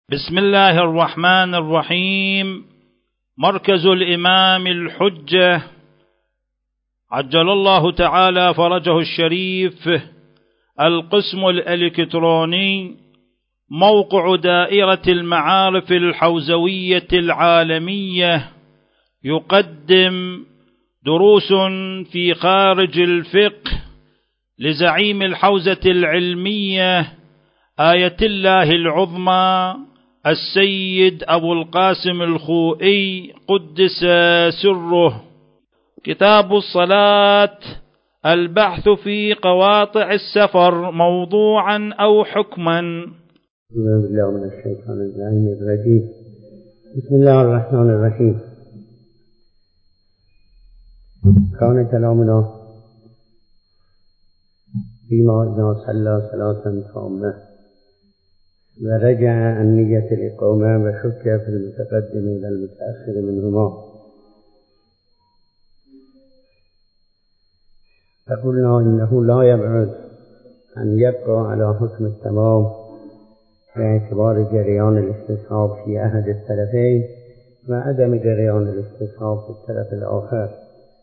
بسم الله الرحمن الرحيم. مركز الإمام الحجة عجل الله تعالى فرجه الشريف، القسم الإلكتروني، موقع دائرة المعارف الحوزوية العالمية، يقدم دروس في خارج الفقه لزعيم الحوزة العلمية آية الله العظمى السيد أبو القاسم الخوئي قدس سره. كتاب الصلاة، البحث في قواطع السفر موضوعا أو حكما. أعوذ بالله من الشيطان الرجيم. بسم الله الرحمن الرحيم. كان كلامنا فيما إذا صلى صلاة تامة ورجع عن نية الإقامة وشك في المتقدم إلى المتأخر منهما، فقلنا إنه لا يبعد أن يبقى على حكم التمام باعتبار جريان الاستصحاب في أحد الطرفين وعدم جريان الاستصحاب في الطرف الآخر،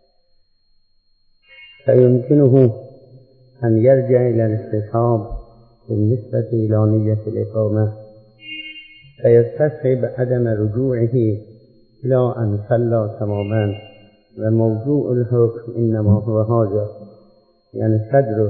فيمكنه أن يرجع إلى الاستصحاب بالنسبة إلى نية الإقامة فيستصحب عدم رجوعه إلى أن صلى تماما، وموضوع الحكم إنما هو هذا، يعني صدر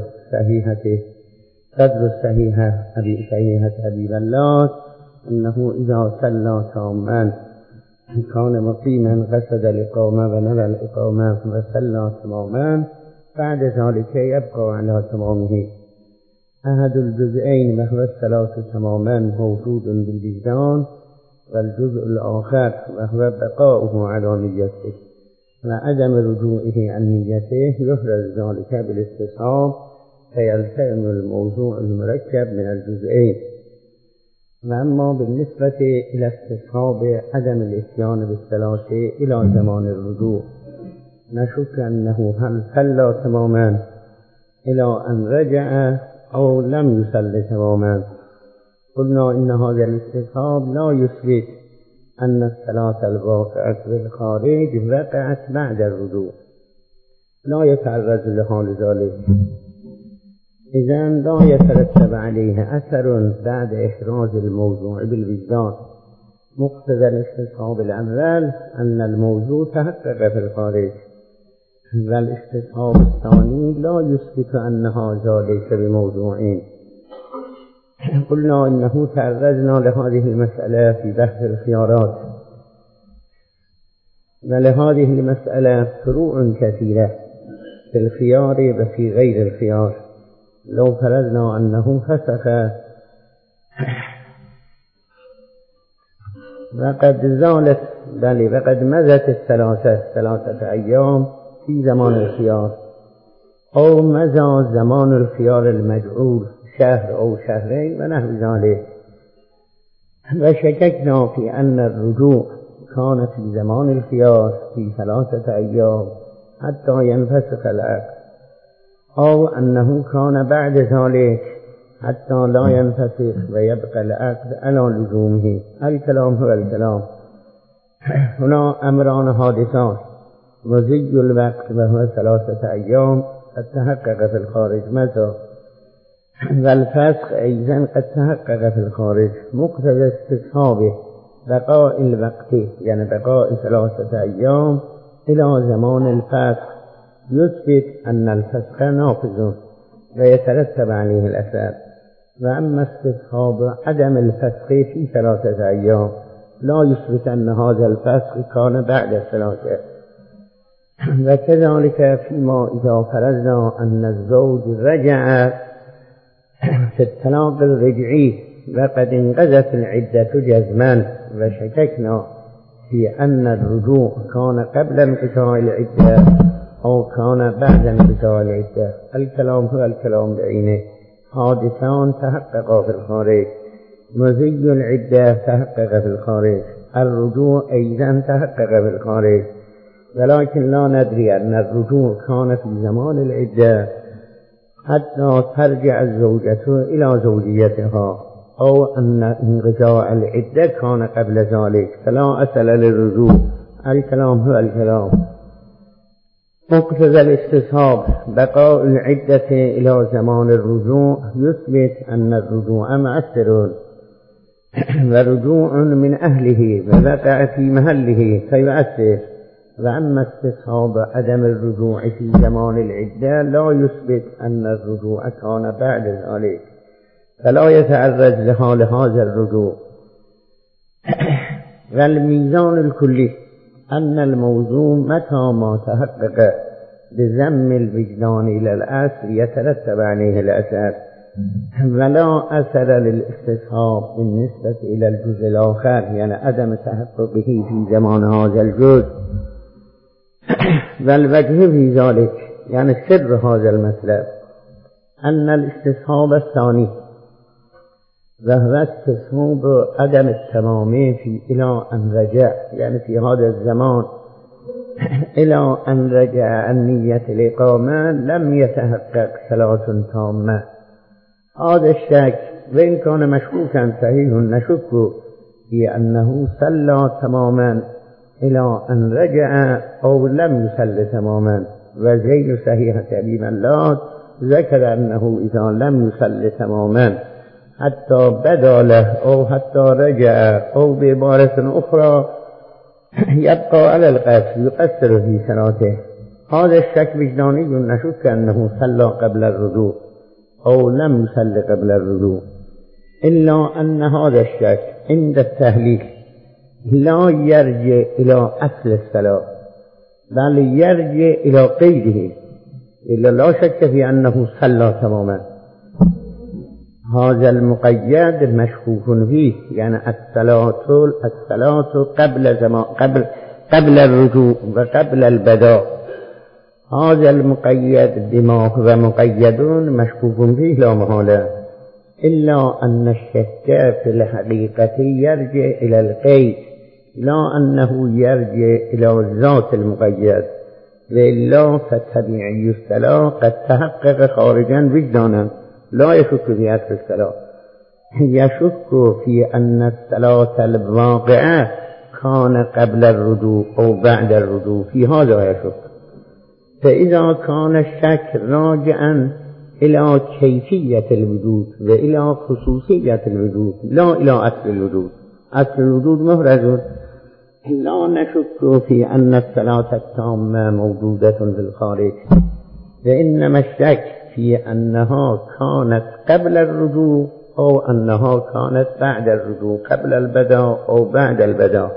الصحيحة أبي بلاد أنه إذا صلى تاما كان مقيما قصد الإقامة ونوى الإقامة وصلى تماما، بعد ذلك يبقى على تمامه. أحد الجزئين وهو الصلاة تماما موجود بالوجدان، والجزء الآخر وهو بقاؤه على نيته وعدم رجوعه عن نيته يحرز ذلك بالاستصحاب فيلتئم الموضوع المركب من الجزئين. وأما بالنسبة إلى استصحاب عدم الإتيان بالصلاة إلى زمان الرجوع، نشك أنه هل صلى تماما إلى أن رجع أو لم يصل تماما. قلنا إن هذا الاستصحاب لا يثبت أن الصلاة الواقعة في الخارج وقعت بعد الرجوع، لا يتعرض لحال ذلك، إذن لا يترتب عليه أثر بعد إحراز الموضوع بالوجدان. مقتضى الاستصحاب الأول أن الموضوع تحقق في الخارج، والاستصحاب الثاني لا يثبت أن هذا ليس بموضوعين. قلنا إنه تعرضنا لهذه المسألة في بحث الخيارات، ولهذه المسألة فروع كثيرة في الخيار وفي غير الخيار. لو فرضنا أنه فسخ وقد مضت ثلاثة أيام في زمان الخيار، أو مضى زمان الخيار المجعول شهر أو شهرين ونحو ذلك، وشككنا في أن الرجوع كان في زمان الخيار في 3 أيام حتى ينفسخ العقد، أو أنه كان بعد ذلك حتى لا ينفسخ ويبقى العقد على لزومه. الكلام هو الكلام. هنا أمران حادثان: مضي الوقت وهو 3 أيام قد تحقق في الخارج متى، والفسخ أيضا قد تحقق في الخارج. مقتضى استصحابه بقاء الوقت، يعني بقاء 3 أيام إلى زمان الفسخ، يثبت أن الفسخ نافذ ويترتب عليه الأثر. وأما استصحاب عدم الفسخ في 3 أيام لا يثبت أن هذا الفسخ كان بعد 3. وكذلك فيما إذا فرضنا أن الزوج رجع في الطلاق الرجعي وقد انقضت العدة جزما، وشككنا في أن الرجوع كان قبل انقضاء العدة أو كان بعد انقضاء العدة. الكلام هو الكلام بعينه. حادثان تحقق في الخارج: مضي العدة تحقق في الخارج، الرجوع أيضا تحقق في الخارج، ولكن لا ندري أن الرجوع كان في زمان العدة حتى ترجع الزوجة إلى زوجيتها، أو أن انقضاء العدة كان قبل ذلك فلا أصل للرجوع. الكلام هو الكلام. مقتضى الاستصحاب بقاء العدة إلى زمان الرجوع يثبت أن الرجوع مؤثر ورجوع من أهله ووقع في محله فيؤثر. وأما استصحاب عدم الرجوع في زمان العدة لا يثبت أن الرجوع كان بعد ذلك فلا يتعرض لحال هذا الرجوع. والميزان الكلي أن الموضوع متى ما تحقق بذم الوجدان إلى الأصل يترتب عليه الأثر، ولا أثر للاستصحاب بالنسبة إلى الجزء الآخر، يعني عدم تحققه في زمان هذا الجزء. والوجه في ذلك يعني سر هذا المطلب أن الاستصحاب الثاني وهو استصحاب عدم التمام في إلى أن رجع، يعني في هذا الزمان إلى أن رجع النية الإقامة لم يتحقق صلاة تامة. هذا الشك وإن كان مشكوكا صحيح نشك في أنه صلى تماما إلى أن رجع أو لم يصل تماما، وزيد صحيح تأبيب الله ذكر أنه إذا لم يصل تماما حتى بدا له أو حتى رجع أو بعبارة أخرى يبقى على القصر يقصر في صلاته. هذا الشك وجداني نشك أنه صلى قبل الرجوع أو لم يصل قبل الرجوع، إلا أن هذا الشك عند التهليل لا يرجع إلى أصل الصلاة بل يرجع إلى قيده، إلا لا شك في أنه صلى تماما. هذا المقيد مشكوك فيه، يعني الصلاة قبل الرجوع وقبل البداء. هذا المقيد بما هو مقيد مشكوك فيه لا محالة، إلا أن الشك في الحقيقة يرجع إلى القيد لا أنه يرجع إلى ذات المقيد، وإلا فتبعي الصلاة قد تحقق خارجا وجدانا لا يشك في أصل الصلاة، يشك في أن الصلاة الواقعة كان قبل الرجوع أو بعد الرجوع، في هذا يشك. فإذا كان الشك راجعا إلى كيفية الوجود وإلى خصوصية الوجود لا إلى أصل الوجود، أصل الوجود مفرز، لا نشك في أن الصلاة التامة موجودة في الخارج، وإنما الشك في أنها كانت قبل الرجوع أو أنها كانت بعد الرجوع، قبل البداء أو بعد البداء.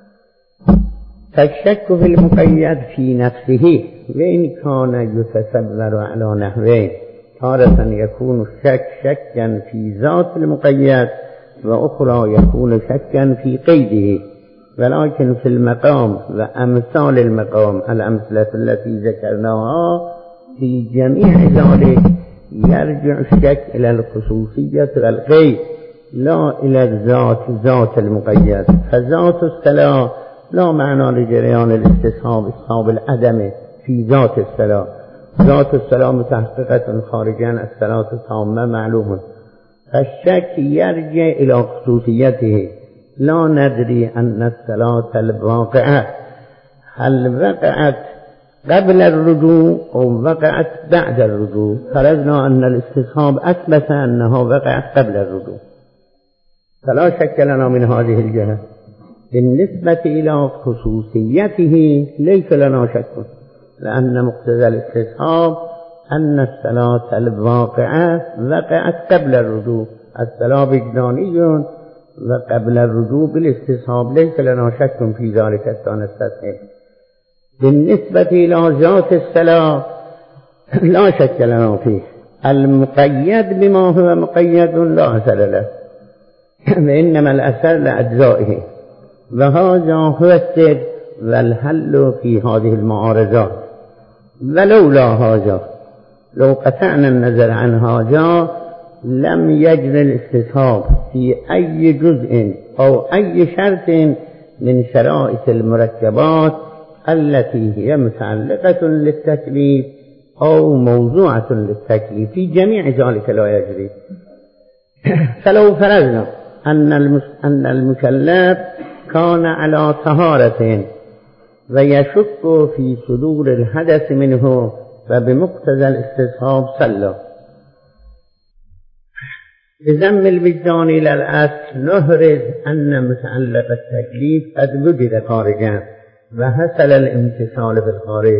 فالشك في المقيد في نفسه وإن كان يتصور على نحوين، تارة يكون الشك شكا في ذات المقيد وأخرى يكون شكا في قيده، ولكن في المقام وأمثال المقام الأمثلة التي ذكرناها في جميع ذلك يرجع الشك إلى الخصوصية والقيد لا إلى ذات المقيد. فذات الصلاة لا معنى لجريان استصحاب العدم في ذات الصلاة، ذات الصلاة متحققة خارجا الصلاة التامة معلوم. فالشك يرجع إلى خصوصيته، لا ندري أن الصلاة الواقعة هل وقعت قبل الرجوع أو وقعت بعد الرجوع. فرضنا أن الاستصحاب أثبت أنها وقعت قبل الرجوع، فلا شك لنا من هذه الجهة. بالنسبة إلى خصوصيته ليس لنا شك، لأن مقتضى الاستصحاب أن الصلاة الواقعة وقعت قبل الرجوع، الصلاة وجداني وقبل الرجوع بالاستصحاب ليس لنا شك في ذلك حتى نستصحب. بالنسبة إلى ذات الصلاة لا شك لنا فيه، المقيد بما هو مقيد لا أثر له، وإنما الأثر لأجزائه، وهذا هو السر والحل في هذه المعارضات. ولولا هذا لو قطعنا النظر عن هذا لم يجري الاستصحاب في أي جزء أو أي شرط من شرائط المركبات التي هي متعلقة للتكليف أو موضوعة للتكليف، في جميع ذلك لا يجري. فلو فرضنا أن المكلف كان على طهارة ويشك في صدور الحدث منه وبمقتضى الاستصحاب صلى بذم الوجدان إلى الأصل نهرز أن متعلق التكليف قد وجد خارجا وحصل الامتثال في الخارج.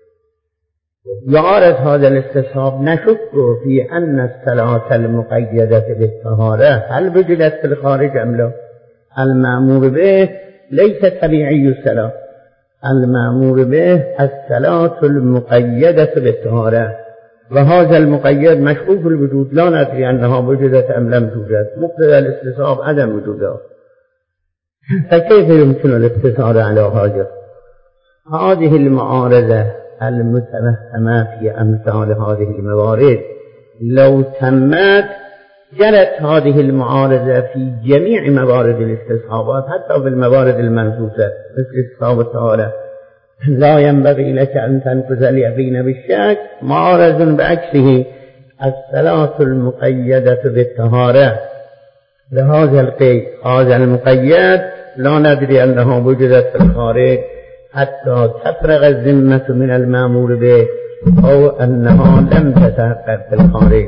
يعارض هذا الاستصحاب نشك في أن الصلاة المقيدة بالطهارة هل وجدت في الخارج أم لا؟ المأمور به ليس طبيعي الصلاة، المأمور به الصلاة المقيدة بالطهارة، وهذا المقيد مشكوك الوجود لا ندري أنها وجدت أم لم توجد، مقتضى الاستصحاب عدم وجودها، فكيف يمكن الاقتصار على هذا؟ هذه المعارضة المتوهمة في أمثال هذه الموارد لو تمت جرت هذه المعارضة في جميع موارد الاستصحابات حتى في الموارد المنصوصة مثل استصحاب الطهارة. لا ينبغي لك أن تنقض اليقين بالشك، معارض بعكسه الصلاة المقيدة بالطهارة. لهذا القيد هذا المقيد لا ندري أنه وجدت في الخارج حتى تفرغ الذمة من المأمور به أو أنها لم تتحقق في الخارج،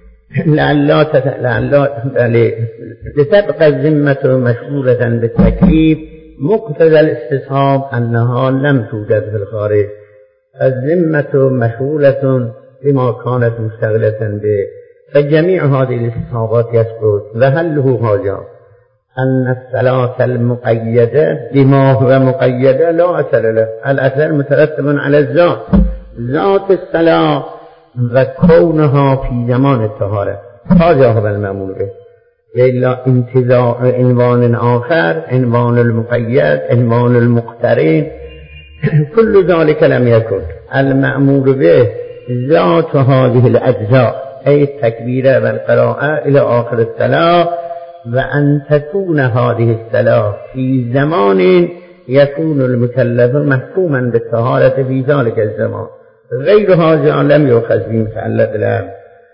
لتبقى الذمة مشغولة بالتكليف مقتضى الاستصحاب أنها لم توجد في الخارج. الذمة مشغولة بما كانت مشتغلة به، فجميع هذه الاستصحابات يسقط. وهل له حاجة أن الصلاة المقيدة بما هو مقيدة لا أثر له، الأثر مترتب على الذات، ذات الصلاة وكونها في زمان الطهارة، هذا هو المأمور به، إلا انتزاع عنوان آخر، عنوان المقيد، عنوان المقترن، كل ذلك لم يكن. المأمور به ذات هذه الأجزاء أي التكبير والقراءة إلى آخر الصلاة، وأن تكون هذه الصلاة في زمان يكون المكلف محكوما بالطهارة في ذلك الزمان، غير هذا لم يؤخذ بمتعلق الأمر.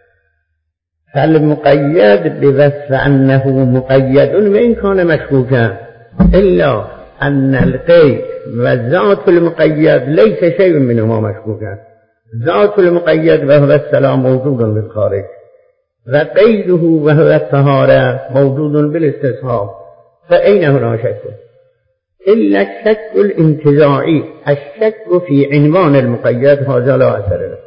فالمقيد بوصف أنه مقيد وإن كان مشكوكا، إلا أن القيد وذات المقيد ليس شيء منهما مشكوكا. ذات المقيد وهو الصلاة موجود بالخارج، وقيده وهو الطهارة موجود بالاستصحاب، فأين هنا شك؟ إلا الشك الانتزاعي، الشك في عنوان المقيد، هذا لا أثر له.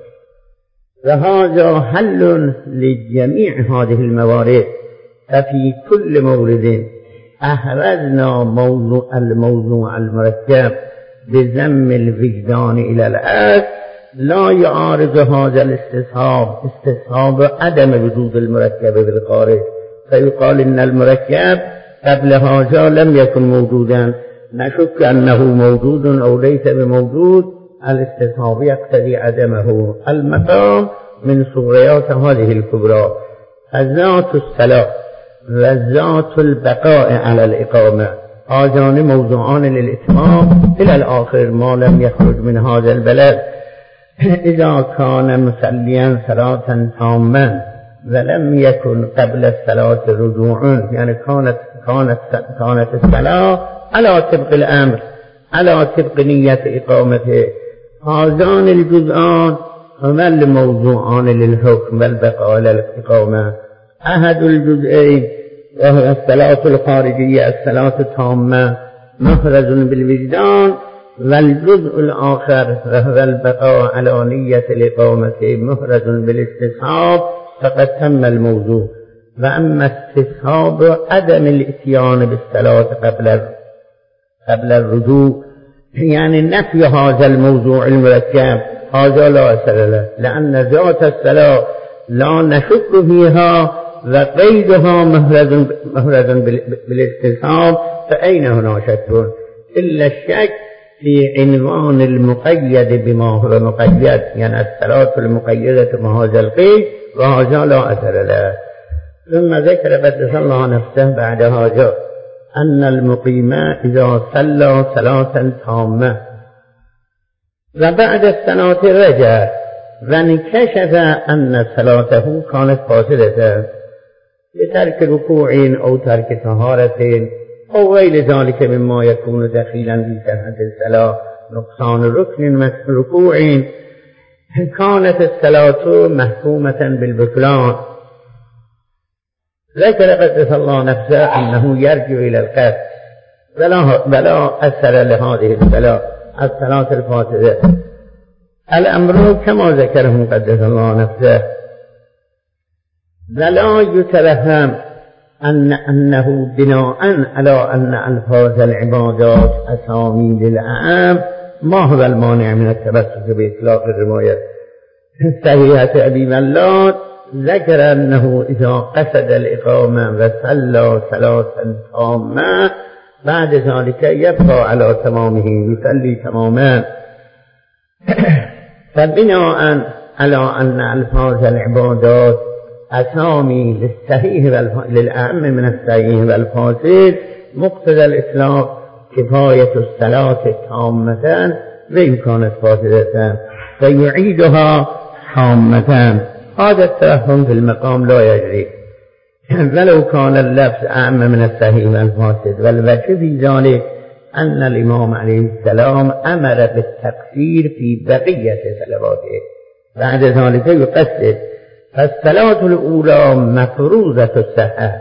وهذا حل لجميع هذه الموارد. ففي كل مورد أحرزنا الموضوع المركب بذم الوجدان إلى الأصل لا يعارض هذا استصحاب عدم وجود المركب بالخارج، فيقال إن المركب قبل هذا لم يكن موجودا، نشك أنه موجود أو ليس بموجود، الاستصحاب يقتضي عدمه. المقام من صغريات هذه الكبرى، الذات الصلاة والذات البقاء على الإقامة، هذان موضوعان للإتمام إلى الآخر ما لم يخرج من هذا البلد. إذا كان مسليا صلاة تاما ولم يكن قبل الصلاة رجوع، يعني كانت الصلاة على طبق الأمر، على طبق نية إقامته، هذان الجزءان هما الموضوعان للحكم والبقاء على الإقامة. أحد الجزئين وهو الصلاة الخارجية الصلاة التامة محرز بالوجدان، والجزء الآخر وهو البقاء على نية الإقامة محرز بالاستصحاب، فقد تم الموضوع. وأما استصحاب عدم الإتيان بالصلاة قبل الرجوع، يعني نفي هذا الموضوع المركب، هذا لا أثر له، لأن ذات الصلاة لا نشك فيها وقيدها محرز بالاستصحاب، فأين هنا شك؟ إلا الشك في عنوان المقيد بما هو مقيد، يعني الصلاة المقيدة بهذا القيد، وهذا لا أثر له. ثم ذكر قدس الله نفسه بعد هذا أن المقيم إذا صلى صلاة تامة وبعد الصلاة رجع وانكشف أن صلاته كانت فاسدة، لترك ركوع أو ترك طهارة أو غير ذلك مما يكون دخيلا في صحة الصلاة، نقصان ركن مثل ركوع، كانت الصلاة محكومة بالبطلان. ذكر قدس الله نفسه أنه يرجع إلى القصد ولا أثر لهذه الصلاة الفاسدة. الأمر كما ذكره قدس الله نفسه، ولا يتوهم أنه بناء على أن ألفاظ العبادات أسامي للأعم ما هو المانع من التبسط بإطلاق الرواية صحيحة أبي ملات. ذكر أنه إذا قصد الإقامة وصلى صلاة تامة بعد ذلك يبقى على تمامه، يصلي تماما. فبناء على أن ألفاظ العبادات أسامي للصحيح للأعم من الصحيح والفاسد، مقتضى الإطلاق كفاية الصلاة تامة وإن كانت فاسدة فيعيدها تامة. هذا التوهم في المقام لا يجري ولو كان اللفظ أعم من الصحيح والفاسد. والوجه في ذلك أن الإمام عليه السلام أمر بالتقصير في بقية صلواته، بعد ذلك يقصر. فالصلاة الأولى مفروضة الصحة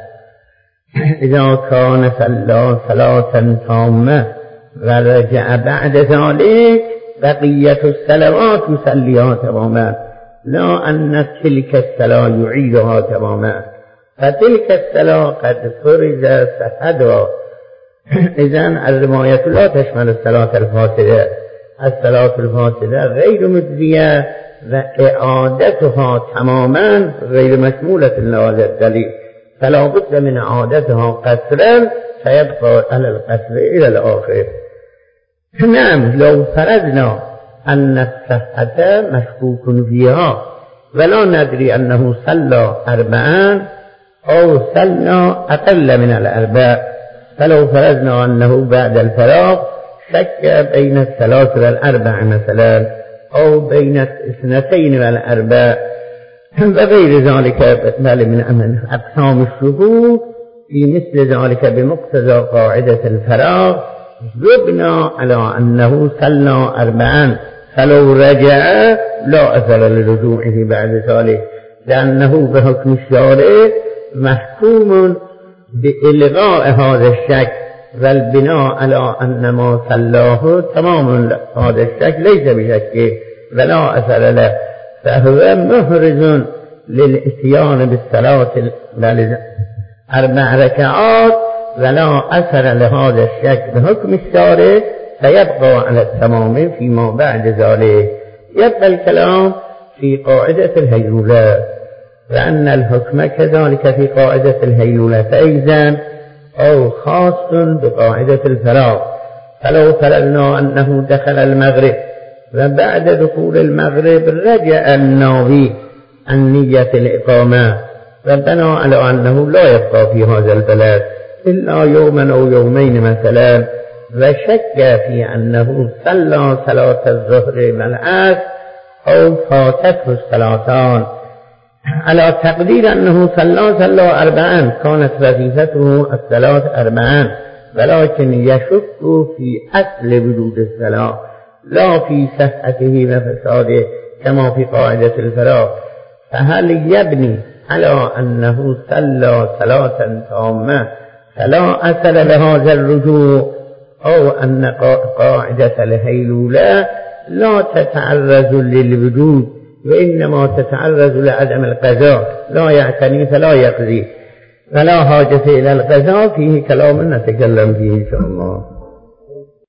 إذا كان صلى صلاة تامة ورجع بعد ذلك بقية الصلوات يصليها تماما، لا أن تلك الصلاة يعيدها تماما. فتلك الصلاة قد فرض صحتها. إذن الرواية لا تشمل الصلاة الفاسدة. الصلاة الفاسدة غير مجزية وإعادتها تماما غير مشمولة لهذا الدليل، فلا بد من إعادتها قصرا فيبقى على القصر إلى الآخر. نعم، لو فرضنا أن الصحة مشكوك فيها ولا ندري أنه صلى 4 أو صلى أقل من 4، فلو فرضنا أنه بعد الفراغ شك بين 3 و4 مثلا أو بين 2 و4 وغير ذلك من أقسام الشهود، في مثل ذلك بمقتضى قاعدة الفراغ يبنى على أنه صلى 4، فلو رجع لا أثر لرجوعه بعد ذلك، لأنه بحكم الشارع محكوم بإلغاء هذا الشك والبناء على أن ما صلاه تمام. هذا الشك ليس بشك ولا أثر له، فهو محرز للإتيان بالصلاة 4 ركعات ولا أثر لهذا الشك بحكم الشارع، فيبقى على التمام فيما بعد ذلك. يبقى الكلام في قاعدة الهيلولة، لأن الحكم كذلك في قاعدة الهيلولة أيضا أو خاص بقاعدة الفراغ. فلو فرضنا أنه دخل المغرب وبعد دخول المغرب رجع الناوي عن نية الإقامة وبنى على أنه لا يبقى في هذا البلد إلا يوما أو يومين مثلا، وشك في أنه صلى صلاة الظهر والعصر أو فاتته الصلاتان، على تقدير أنه صلى 4 كانت وظيفته الصلاة 4، ولكن يشك في أصل وجود الصلاة لا في صحته وفساده كما في قاعدة الفراغ. فهل يبني على أنه صلى صلاة تامة فلا أثر لهذا الرجوع، أو أن قاعدة الهيلولة لا تتعرض للوجود وإنما تتعرض لعدم القضاء، لا يعتني فلا يقضي، فلا حاجة إلى القضاء؟ فيه كلام نتكلم فيه إن شاء الله.